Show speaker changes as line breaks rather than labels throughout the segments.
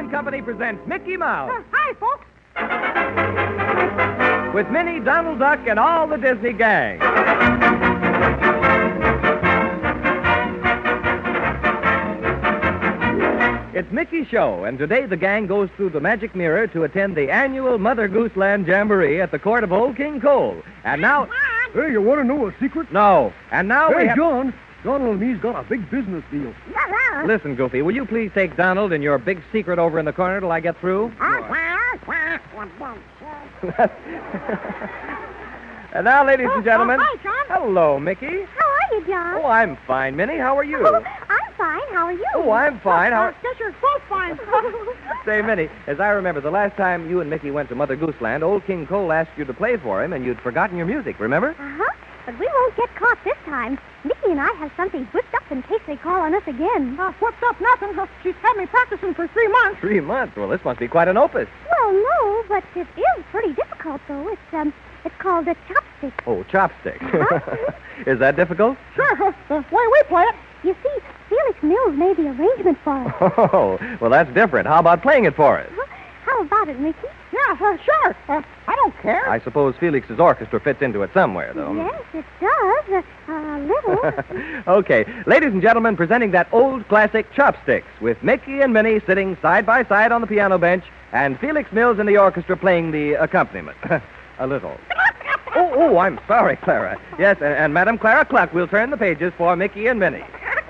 and Company presents Mickey Mouse.
Hi, folks.
With Minnie, Donald Duck, and all the Disney gang. It's Mickey's show, and today the gang goes through the magic mirror to attend the annual Mother Gooseland Jamboree at the court of Old King Cole. And now...
Hey, you want to know a secret?
No. And now we
Hey,
have...
John, Donald and me's got a big business deal.
Listen, Goofy, will you please take Donald and your big secret over in the corner till I get through? And now, ladies and gentlemen...
hi, John.
Hello, Mickey.
How are you, John?
Oh, I'm fine, Minnie. How are you?
I'm fine. How are you?
Oh, I'm fine. How...
Guess you're both fine.
Say, Minnie, as I remember, the last time you and Mickey went to Mother Gooseland, Old King Cole asked you to play for him, and you'd forgotten your music, remember?
Uh-huh. But we won't get caught this time. Mickey and I have something whipped up in case they call on us again. Whipped up nothing. She's had me practicing for 3 months.
3 months? Well, this must be quite an opus.
Well, no, but it is pretty difficult, though. It's called a chopstick.
Oh, chopstick.
Uh-huh.
Is that difficult?
Sure. The way we play it. You see, Felix Mills made the arrangement for us.
Oh, well, that's different. How about playing it for us?
How about it, Mickey? Yeah, sure. I don't care.
I suppose Felix's orchestra fits into it somewhere, though.
Yes, it does. A little.
Okay, ladies and gentlemen, presenting that old classic Chopsticks with Mickey and Minnie sitting side by side on the piano bench and Felix Mills in the orchestra playing the accompaniment. A little. Oh, I'm sorry, Clara. Yes, and Madam Clara Cluck will turn the pages for Mickey and Minnie.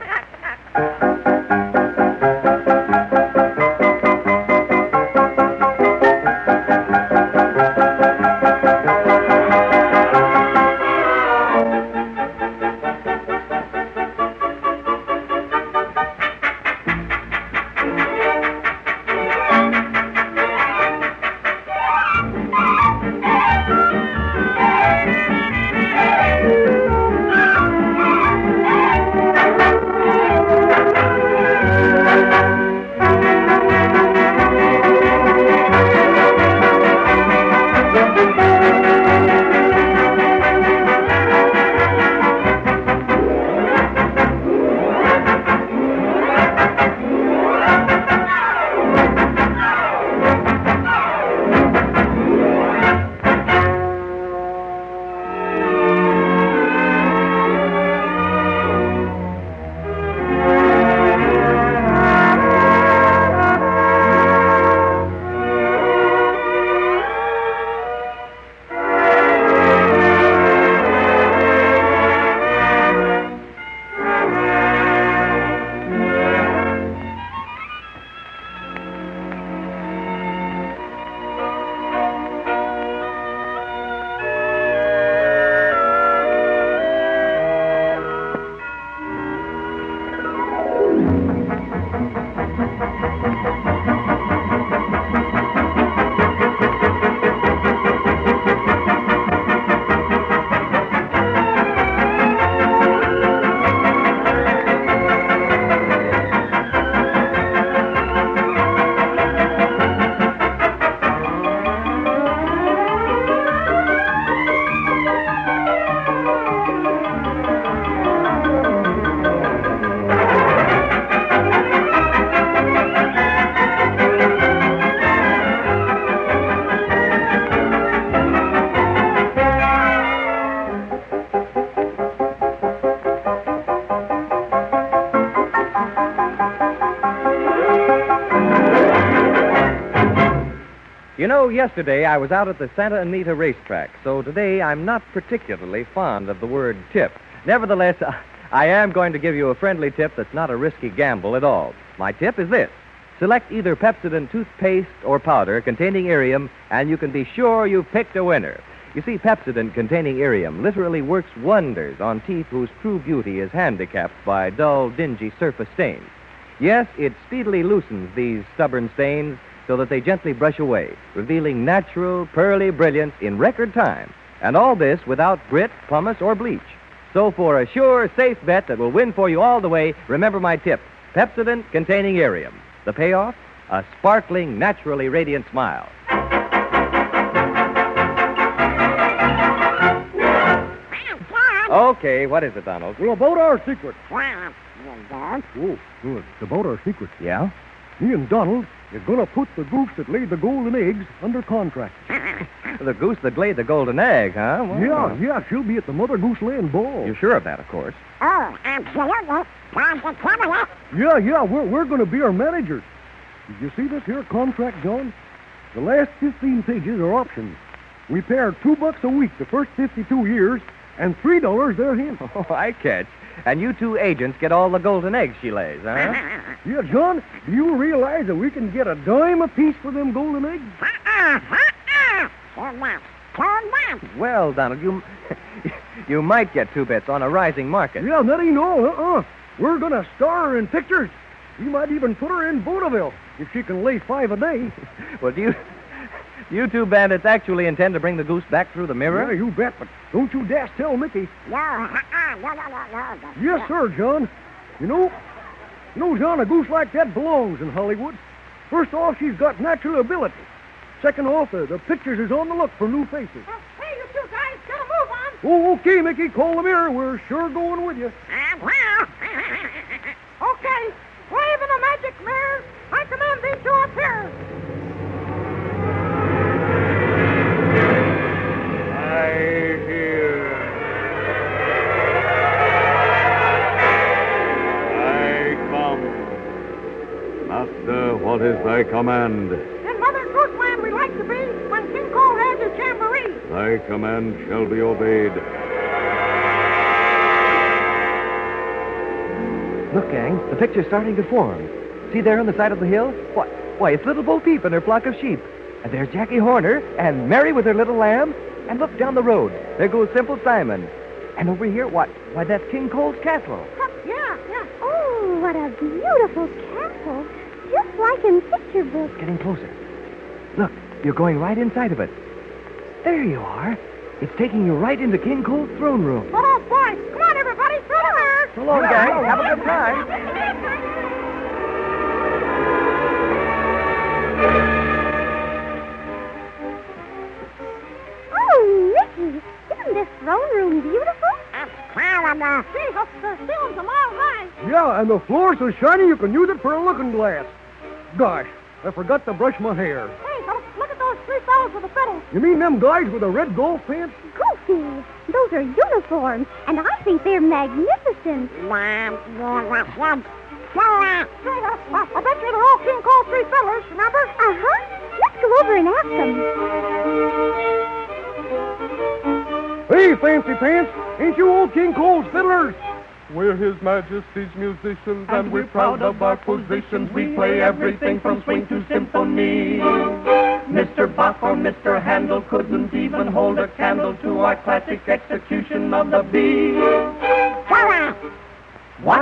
You know, yesterday I was out at the Santa Anita racetrack, so today I'm not particularly fond of the word tip. Nevertheless, I am going to give you a friendly tip that's not a risky gamble at all. My tip is this. Select either Pepsodent toothpaste or powder containing irium, and you can be sure you've picked a winner. You see, Pepsodent containing irium literally works wonders on teeth whose true beauty is handicapped by dull, dingy surface stains. Yes, it speedily loosens these stubborn stains so that they gently brush away, revealing natural, pearly brilliance in record time. And all this without grit, pumice, or bleach. So for a sure, safe bet that will win for you all the way, remember my tip, Pepsodent containing irium. The payoff? A sparkling, naturally radiant smile. Okay, what is it, Donald?
Well, about our secret.
Well,
Oh, good. It's about our secret.
Yeah?
Me and Donald is going to put the goose that laid the golden eggs under contract.
The goose that laid the golden egg, huh? Well,
Yeah, she'll be at the Mother Goose Land Ball.
You're sure of that, of course.
Oh, absolutely.
Yeah, we're going to be our managers. Did you see this here contract, John? The last 15 pages are options. We pay her $2 a week the first 52 years, and $3 therein.
Oh, I catch. And you two agents get all the golden eggs she lays, huh?
Yeah, John, do you realize that we can get a dime apiece for them golden eggs?
Well, Donald, you might get 2 bits on a rising market.
Yeah, that ain't all. We're going to star her in pictures. We might even put her in vaudeville if she can lay 5 a day.
Well, do you two bandits actually intend to bring the goose back through the mirror?
Yeah, you bet, but don't you dast tell Mickey.
No.
Yes, sir, John. You know, John, a goose like that belongs in Hollywood. First off, she's got natural ability. Second off, the pictures is on the look for new faces.
Hey, you two guys, get a move on.
Oh, okay, Mickey, call the mirror. We're sure going with you.
Okay, wave in the magic mirror. I command these to appear.
I hear. I come. Master, what is thy command?
In Mother Goose Land we like to be when King Cole has his jamboree.
Thy command shall be obeyed.
Look, gang, the picture's starting to form. See there on the side of the hill? What? Why, it's little Bo Peep and her flock of sheep. And there's Jackie Horner and Mary with her little lamb. And look down the road. There goes Simple Simon. And over here, what? Why, that's King Cole's castle.
Yeah. Oh, what a beautiful castle. Just like in picture books.
Getting closer. Look, you're going right inside of it. There you are. It's taking you right into King Cole's throne room.
Oh, boy. Come on, everybody. Through the mirror.
So long, gang. Have a good time.
Oh, Mickey, isn't this throne room beautiful? See, the ceiling's a mile high.
Yeah, and the floor's so shiny you can use it for a looking glass. Gosh, I forgot to brush my hair.
Hey, look at those 3 fellows with the fiddles.
You mean them guys with the red golf pants?
Goofy, those are uniforms, and I think they're magnificent. I bet you they're all King Cole's 3 fellows, remember? Uh-huh. Let's go over and ask them.
Hey, Fancy Pants, ain't you old King Cole's fiddlers?
We're His Majesty's musicians, and we're proud of our positions. We play everything from swing to symphony. Mr. Bach or Mr. Handel couldn't even hold a candle to our classic execution of the bee. What?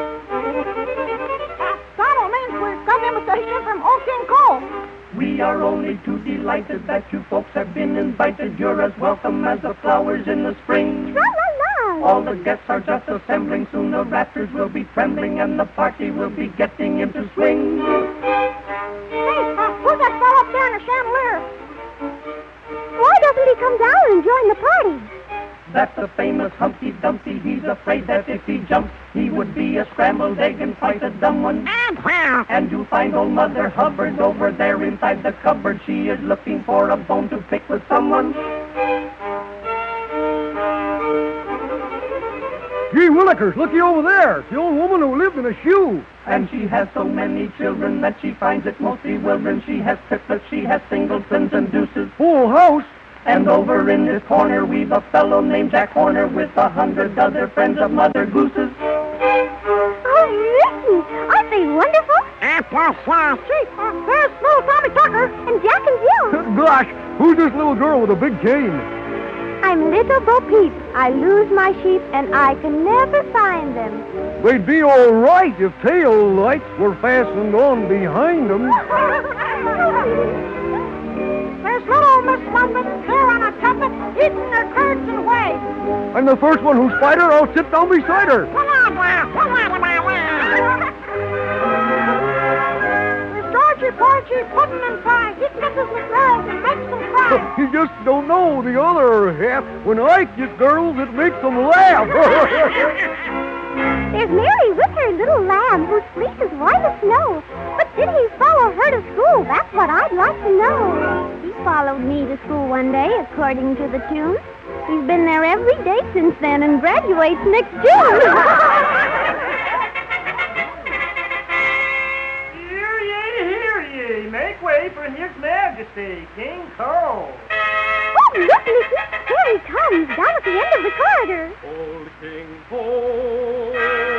Donald means we've got an invitation from old King Cole.
We are only too delighted that you folks have been invited. You're as welcome as the flowers in the spring.
Tra-la-la.
All the guests are just assembling. Soon the rafters will be trembling and the party will be getting into swing.
Hey, who's that fellow up there in the chandelier? Why doesn't he come down and join the party?
That's the famous Humpty Dumpty. He's afraid that if he jumps, he would be a scrambled egg and quite a dumb one. And you'll find old Mother Hubbard over there inside the cupboard. She is looking for a bone to pick with someone.
Gee willikers, looky over there. It's the old woman who lived in a shoe.
And she has so many children that she finds it most bewildering. She has triplets, she has singletons and deuces.
Full house.
And over in this corner we've a fellow named Jack Horner with 100 other friends of Mother Goose's.
Oh, Mickey, aren't they wonderful? Gee, there's little Tommy Tucker and Jack and Jill.
Gosh, who's this little girl with a big cane?
I'm little Bo Peep. I lose my sheep and I can never find them.
They'd be all right if tail lights were fastened on behind them.
There's little Miss Muffet here on a tuffet, eating her curds and whey.
I'm the first one who's fight her. I'll sit down beside her.
There's Georgie Porgy, pudding and pie. He kisses the girls and makes them cry.
You just don't know the other half. When I kiss girls, it makes them laugh.
There's Mary with her little lamb whose fleece is white as snow. But did he follow her to school? That's what I'd like to know.
He followed me to school one day, according to the tune. He's been there every day since then and graduates next June.
Hear ye. Make way for His Majesty, King Cole.
Oh, look, Mickey. There he comes, down at the end of the corridor.
Old King Cole.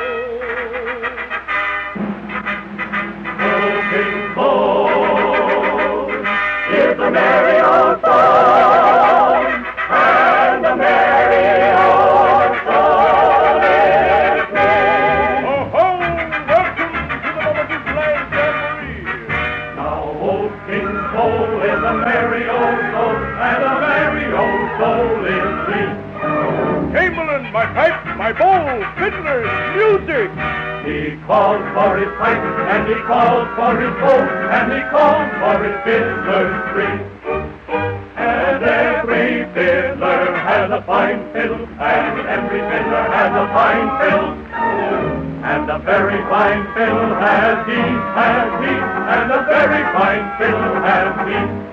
Old King Cole is a merry old soul, and a merry old soul is he. Ho-ho! Welcome to the Mother Gooseland Jamboree. Now Old King Cole is a merry old soul, and a merry old soul is he. Chamberlain, my pipe, my bowl, fiddlers, music! He calls for his pipe, and he calls for his bowl, and he calls for his fiddlers three. And every fiddler has a fine fiddle, and every fiddler has a fine fiddle. And a very fine fiddle has he, and a very fine fiddle has he.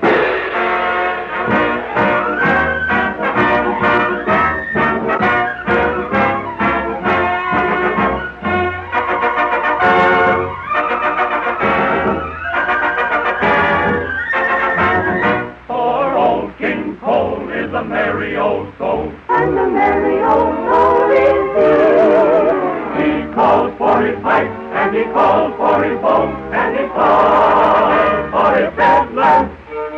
A merry old soul, and a merry old soul is he. He calls for his pipe, and he calls for his bowl, and he calls for his fiddler.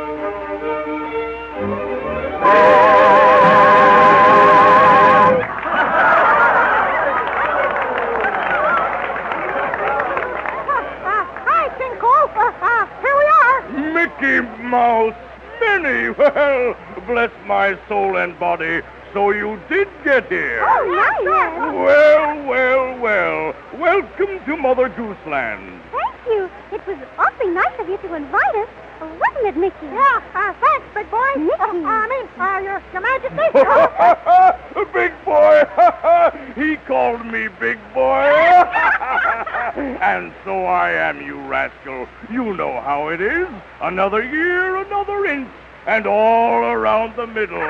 Hi, King Cole. Here we are.
Mickey Mouse, Minnie, well, bless my soul and body, so you did get here.
Oh, nice.
Well. Welcome to Mother Gooseland.
Thank you. It was awfully nice of you to invite us. Wasn't it, Mickey? Yeah, thanks, big boy. Mickey. Your Majesty.
Big boy. He called me big boy. And so I am, you rascal. You know how it is. Another year, another inch. And all around the middle.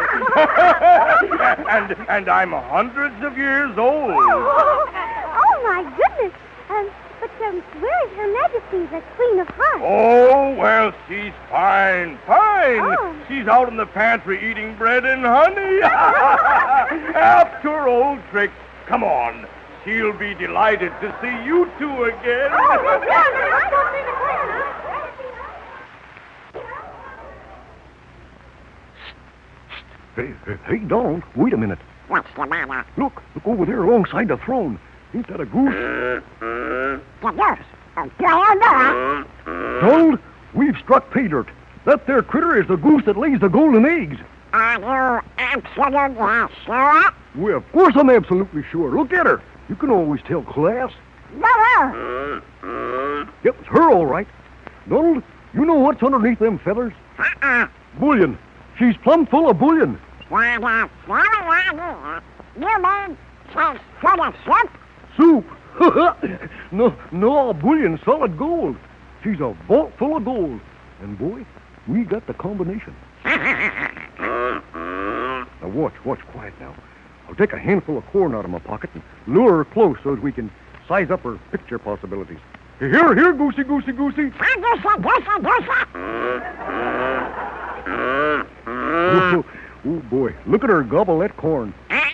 and I'm hundreds of years old.
Oh, my goodness. But where is Her Majesty, the Queen of Hearts?
Oh, well, she's fine.
Oh.
She's out in the pantry eating bread and honey. After old tricks. Come on. She'll be delighted to see you two again.
Oh, yes, I don't see the Queen.
Hey, Donald, wait a minute.
What's the matter?
Look over there alongside the throne. Ain't that a goose? Donald, we've struck pay dirt. That there critter is the goose that lays the golden eggs.
Are you absolutely sure?
Well, of course I'm absolutely sure. Look at her. You can always tell class.
No.
Yep, it's her all right. Donald, you know what's underneath them feathers? Bullion. She's plumb full of bullion.
What a silly idea. You mean she's full of soup?
Soup. No, bullion, solid gold. She's a vault full of gold. And, boy, we got the combination. Now, watch quiet now. I'll take a handful of corn out of my pocket and lure her close so that we can size up her picture possibilities. Here, goosey. Oh, boy, look at her gobble that corn.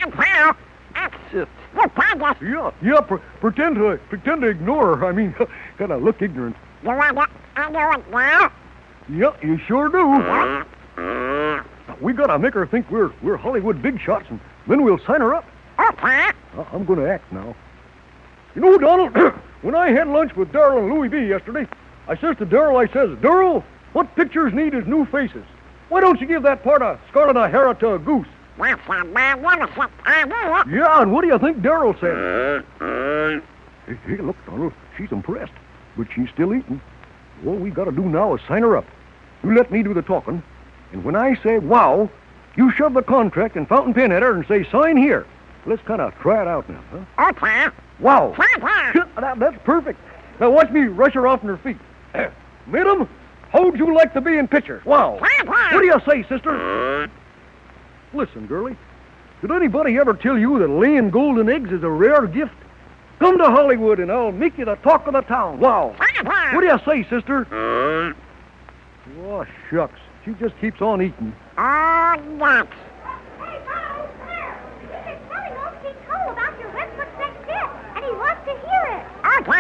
Yeah, pretend to ignore her. I mean, kind of look ignorant.
You want to do it now?
Yeah, you sure do. We gotta make her think we're Hollywood big shots, and then we'll sign her up.
Okay.
I'm gonna act now. You know, Donald, when I had lunch with Darrell and Louis B. yesterday, I says to Darrell, Darrell, what pictures need is new faces. Why don't you give that part of Scarlet O'Hara to a goose?
That's a magnificent idea.
Yeah, and what do you think Darrell said? Hey, look, Donald, she's impressed, but she's still eating. All we gotta do now is sign her up. You let me do the talking, and when I say wow, you shove the contract and fountain pen at her and say, sign here. Let's kind of try it out now, huh?
Okay.
Wow.
Okay.
That's perfect. Now watch me rush her off on her feet. Madam, how'd you like to be in picture? Wow. What do you say, sister? Listen, girlie. Did anybody ever tell you that laying golden eggs is a rare gift? Come to Hollywood and I'll make you the talk of the town. Wow. What do you say, sister? Oh, shucks. She just keeps on eating.
Hey, Bob, come here. You've been telling old King Cole about your Westwood sex gift, and he wants to hear it.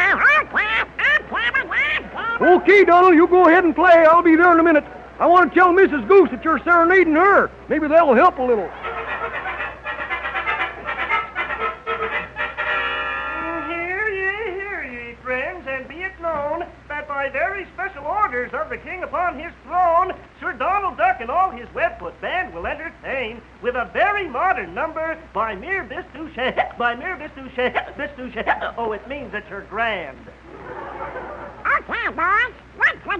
Okay, Donald, you go ahead and play. I'll be there in a minute. I want to tell Mrs. Goose that you're serenading her. Maybe that'll help a little.
Hear ye, friends, and be it known that by very special orders of the king upon his throne, Sir Donald Duck and all his Webfoot band will entertain with a very modern number by mere Bistouche. Oh, it means that you're grand.
Okay, boys. Let's get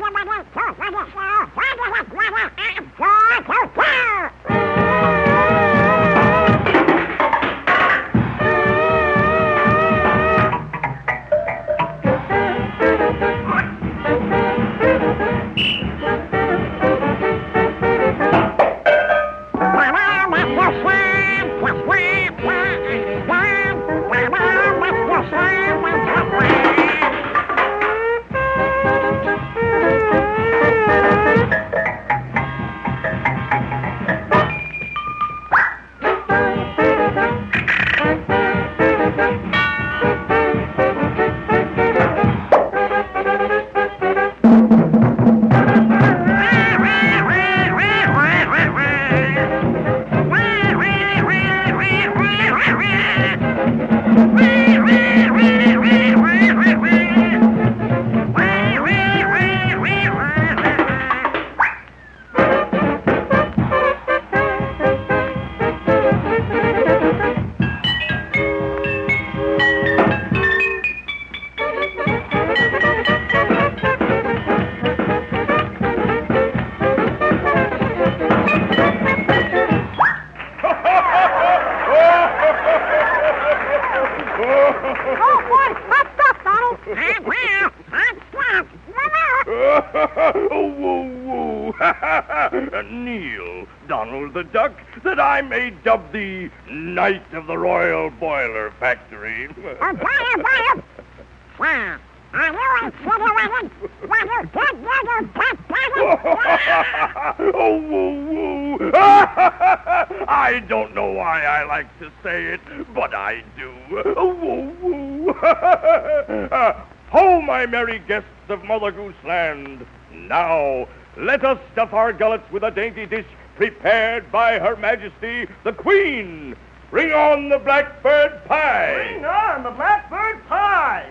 Kneel, Donald the Duck, that I may dub thee Knight of the Royal Boiler Factory. Oh, woo, woo. I don't know why I like to say it, but I do. Oh, woo, woo. Ho, my merry guests of Mother Goose Land. Now, let us stuff our gullets with a dainty dish prepared by Her Majesty the Queen. Bring on the blackbird pie.
Bring on the blackbird pie.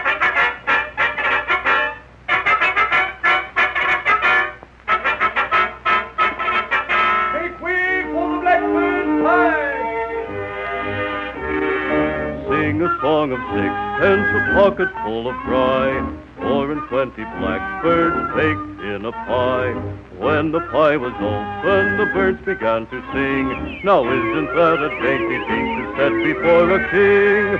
Make way for the blackbird pie.
Sing a song of sixpence, a pocket full of fry, 4 and 20 blackbirds baked in a pie. When the pie was open, the birds began to sing. Now isn't that a dainty thing to set before a king?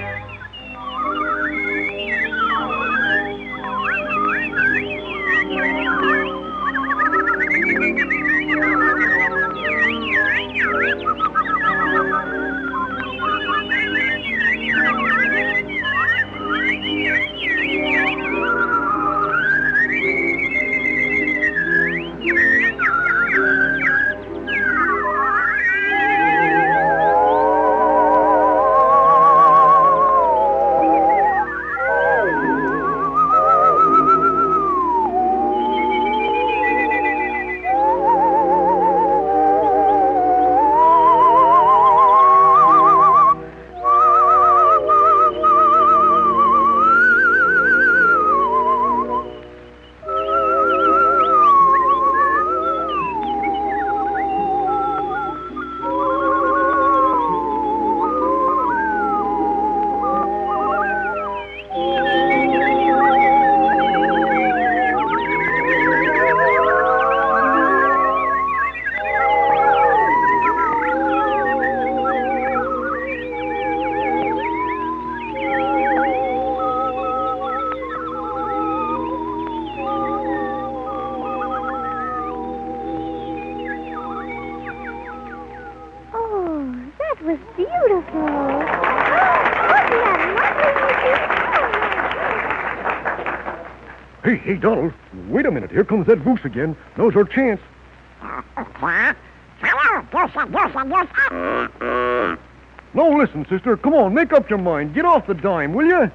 Hey, Donald, wait a minute. Here comes that goose again. Now's our chance. No, listen, sister. Come on, make up your mind. Get off the dime, will you?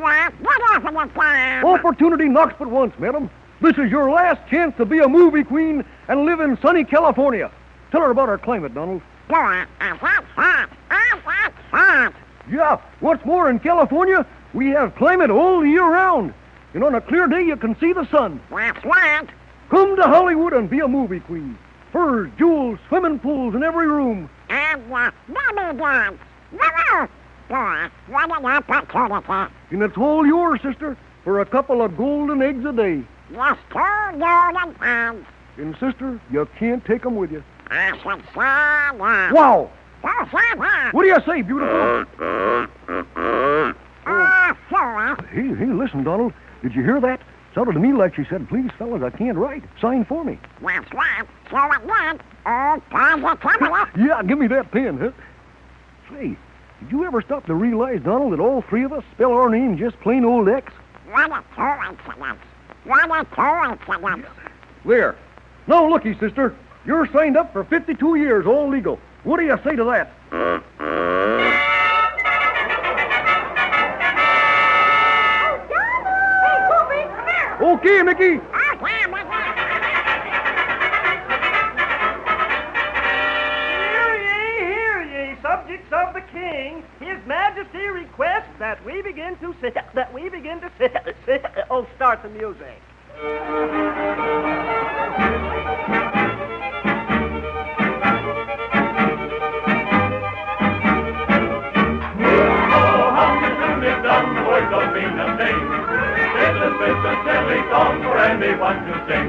Opportunity knocks but once, madam. This is your last chance to be a movie queen and live in sunny California. Tell her about our climate, Donald. Yeah, what's more, in California, we have climate all the year round. And on a clear day, you can see the sun. Come to Hollywood and be a movie queen. Furs, jewels, swimming pools in every room. And it's all yours, sister, for a couple of golden eggs a day. And, sister, you can't take them with you. Wow! What do you say, beautiful? Hey, listen, Donald. Did you hear that? Sounded to me like she said, please, fellas, I can't write. Sign for me. Yeah, give me that pen, huh? Say, did you ever stop to realize, Donald, that all three of us spell our name just plain old X? There. Now, looky, sister. You're signed up for 52 years, all legal. What do you say to that? Okay, Mickey.
Hear ye, subjects of the king. His Majesty requests that we begin to oh, start the music.
It's a silly song for anyone to sing.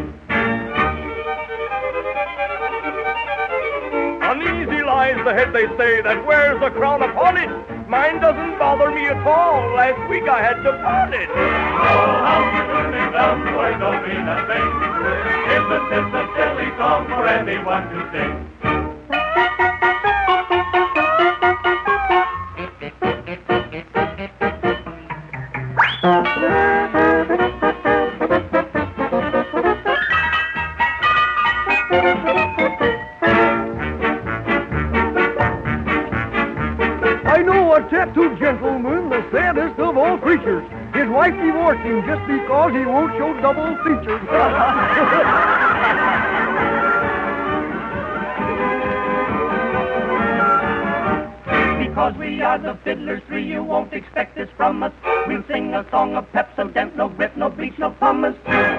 Uneasy lies the head, they say, that wears a crown upon it. Mine doesn't bother me at all. Last week I had to pawn it. Oh, how you do me down, boy, don't mean a thing. It's a silly song for anyone to sing.
Tattooed gentleman, the saddest of all creatures. His wife divorced him just because he won't show double features.
Because we are the Fiddlers Three, you won't expect this from us. We'll sing a song of Pepsodent, no grip, no bleach, no pumice.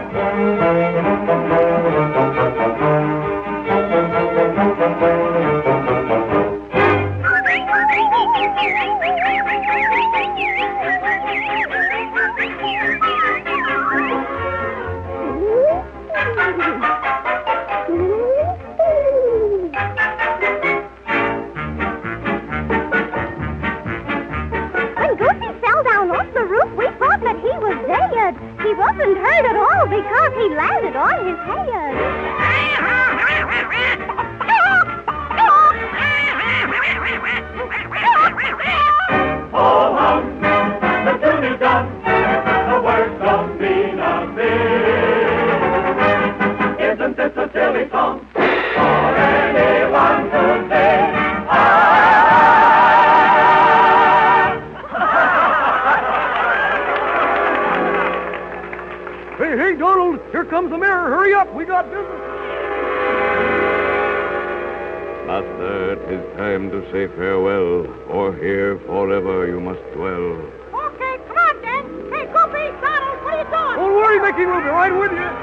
He wasn't hurt at all because he landed on his head.
Oh, hum, the tune is done. The words don't mean a thing. Isn't this a silly song for anyone to sing?
Hey, Donald, here comes the mayor. Hurry up, we got business.
Master, 'tis time to say farewell, for here forever you must dwell.
Okay, come on, then. Hey, Goofy, Donald, what are you doing?
Don't worry, Mickey, we'll be right with you.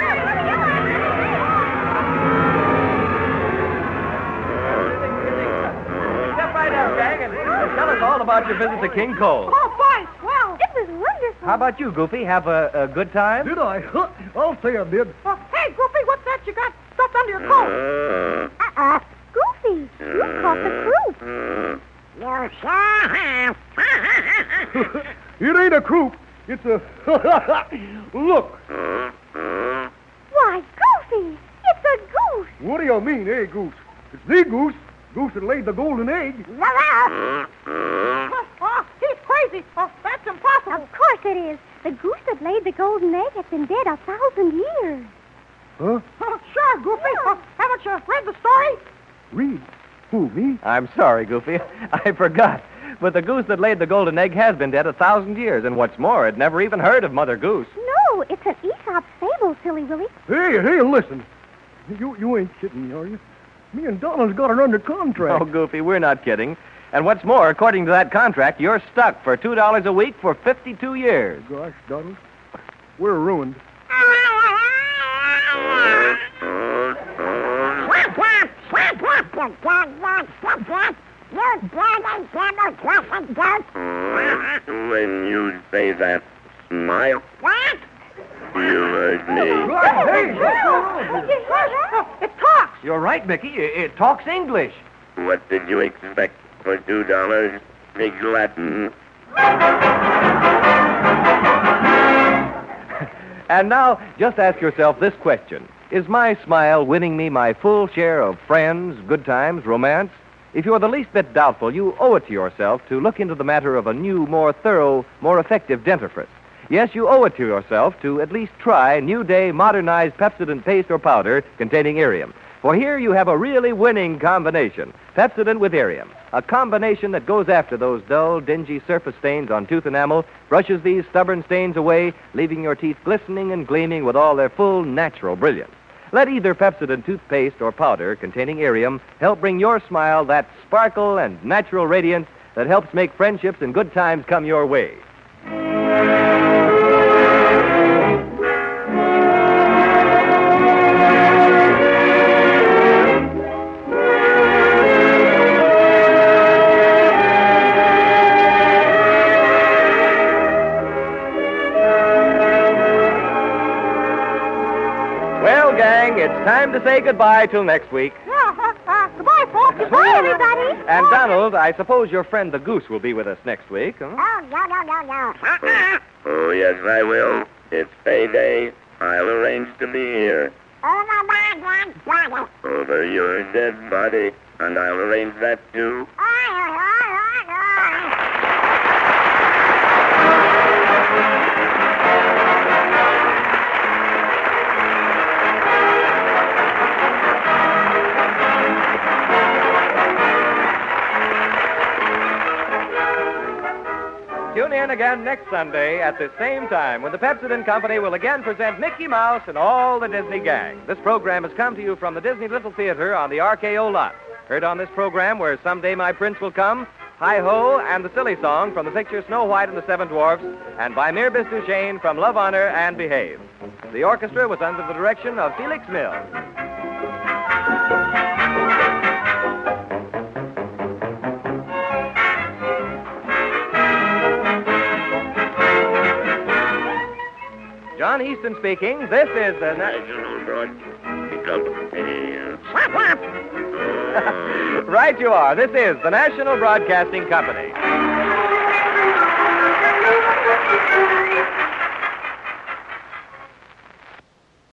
Step right out, gang, and tell us all about your visit to King Cole.
Oh, boy, swell. It was wonderful.
How about you, Goofy? Have a good time?
Did I? I'll say I did.
Hey, Goofy, what's that you got stuffed under your coat? Goofy, you caught the croup. You sure have.
It ain't a croup. It's a... Look.
Why, Goofy, it's a goose.
What do you mean, goose? It's the goose. Goose that laid the golden egg.
Oh, he's crazy. Oh, that's impossible. Of course Yes, it is. The goose that laid the golden egg has been dead 1,000 years.
Huh?
Sure, Goofy. Haven't you read the story?
Read? Who, me?
I'm sorry, Goofy. I forgot. But the goose that laid the golden egg has been dead 1,000 years, and what's more, it never even heard of Mother Goose.
No, it's an Aesop fable, Silly Willie.
Hey, listen. You ain't kidding, are you? Me and Donald's got it under contract.
Oh, Goofy, we're not kidding. And what's more, according to that contract, you're stuck for $2 a week for 52 years.
Gosh, Donald, we're ruined.
When you say that, smile. What? You heard me.
It talks.
You're right, Mickey. It talks English.
What did you expect for $2? Big Latin.
And now, just ask yourself this question. Is my smile winning me my full share of friends, good times, romance? If you're the least bit doubtful, you owe it to yourself to look into the matter of a new, more thorough, more effective dentifrice. Yes, you owe it to yourself to at least try New Day modernized Pepsodent paste or powder containing Irium. For here you have a really winning combination, Pepsodent with Irium, a combination that goes after those dull, dingy surface stains on tooth enamel, brushes these stubborn stains away, leaving your teeth glistening and gleaming with all their full natural brilliance. Let either Pepsodent toothpaste or powder containing Irium help bring your smile that sparkle and natural radiance that helps make friendships and good times come your way. Well, gang, it's time to say goodbye till next week.
Goodbye, folks. Goodbye, everybody.
And, Donald, I suppose your friend the goose will be with us next week, huh?
No.
Oh, yes, I will. It's payday. I'll arrange to be here. Over your dead body. And I'll arrange that, too.
Tune in again next Sunday at the same time when the Pepsodent Company will again present Mickey Mouse and all the Disney gang. This program has come to you from the Disney Little Theater on the RKO lot. Heard on this program were Someday My Prince Will Come, Hi-Ho, and the Silly Song from the picture Snow White and the Seven Dwarfs, and by Mirbis Duchesne from Love, Honor, and Behave. The orchestra was under the direction of Felix Mills. John Easton speaking. This is the
National Broadcasting Company.
Right you are. This is the National Broadcasting Company.